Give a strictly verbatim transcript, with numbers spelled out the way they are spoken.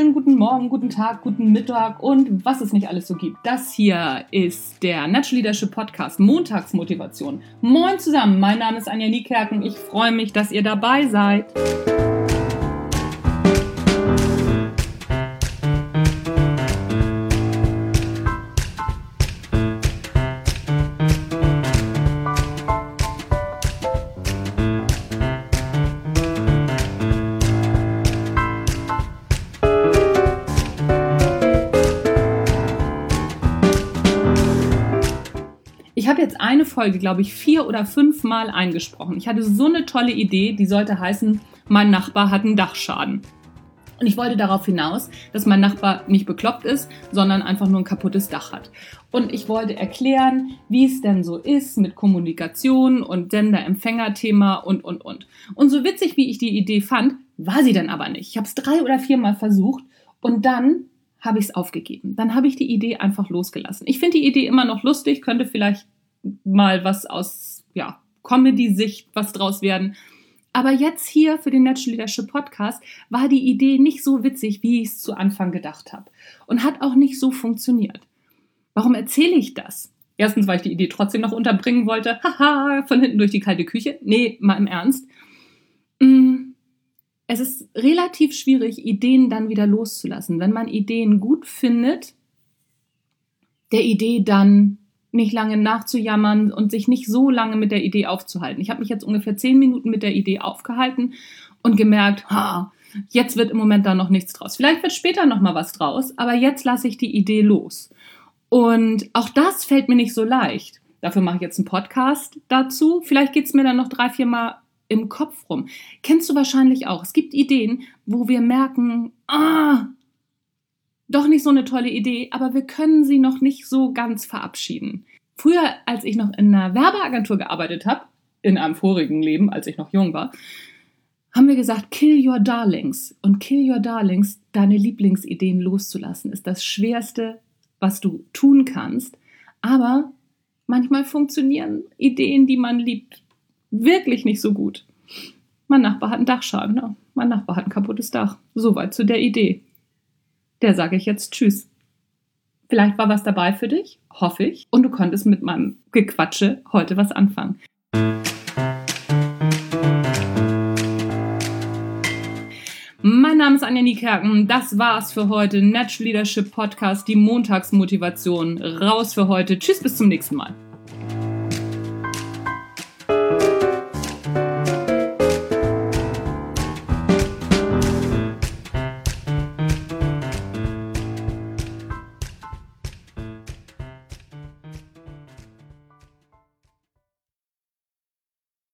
schönen guten Morgen, guten Tag, guten Mittag und was es nicht alles so gibt. Das hier ist der Natural Leadership Podcast, Montagsmotivation. Moin zusammen, mein Name ist Anja Niekerken. Ich freue mich, dass ihr dabei seid. Ich habe jetzt eine Folge, glaube ich, vier oder fünf Mal eingesprochen. Ich hatte so eine tolle Idee, die sollte heißen, mein Nachbar hat einen Dachschaden. Und ich wollte darauf hinaus, dass mein Nachbar nicht bekloppt ist, sondern einfach nur ein kaputtes Dach hat. Und ich wollte erklären, wie es denn so ist mit Kommunikation und Sender-Empfänger-Thema und, und, und. Und so witzig, wie ich die Idee fand, war sie dann aber nicht. Ich habe es drei oder vier Mal versucht und dann habe ich es aufgegeben. Dann habe ich die Idee einfach losgelassen. Ich finde die Idee immer noch lustig, könnte vielleicht mal was aus ja, Comedy-Sicht was draus werden. Aber jetzt hier für den Natural Leadership Podcast war die Idee nicht so witzig, wie ich es zu Anfang gedacht habe. Und hat auch nicht so funktioniert. Warum erzähle ich das? Erstens, weil ich die Idee trotzdem noch unterbringen wollte. Haha, von hinten durch die kalte Küche. Nee, mal im Ernst. Es ist relativ schwierig, Ideen dann wieder loszulassen. Wenn man Ideen gut findet, der Idee dann nicht lange nachzujammern und sich nicht so lange mit der Idee aufzuhalten. Ich habe mich jetzt ungefähr zehn Minuten mit der Idee aufgehalten und gemerkt, ha, jetzt wird im Moment da noch nichts draus. Vielleicht wird später noch mal was draus, aber jetzt lasse ich die Idee los. Und auch das fällt mir nicht so leicht. Dafür mache ich jetzt einen Podcast dazu. Vielleicht geht es mir dann noch drei, vier Mal im Kopf rum. Kennst du wahrscheinlich auch. Es gibt Ideen, wo wir merken, ah, doch nicht so eine tolle Idee, aber wir können sie noch nicht so ganz verabschieden. Früher, als ich noch in einer Werbeagentur gearbeitet habe, in einem vorigen Leben, als ich noch jung war, haben wir gesagt, kill your darlings. Und kill your darlings, deine Lieblingsideen loszulassen, ist das Schwerste, was du tun kannst. Aber manchmal funktionieren Ideen, die man liebt, wirklich nicht so gut. Mein Nachbar hat einen Dachschaden. Ja. Mein Nachbar hat ein kaputtes Dach. Soweit zu der Idee. Der sage ich jetzt Tschüss. Vielleicht war was dabei für dich, hoffe ich. Und du konntest mit meinem Gequatsche heute was anfangen. Mein Name ist Anja Niekerken. Das war's für heute. Natural Leadership Podcast, die Montagsmotivation. Raus für heute. Tschüss, bis zum nächsten Mal.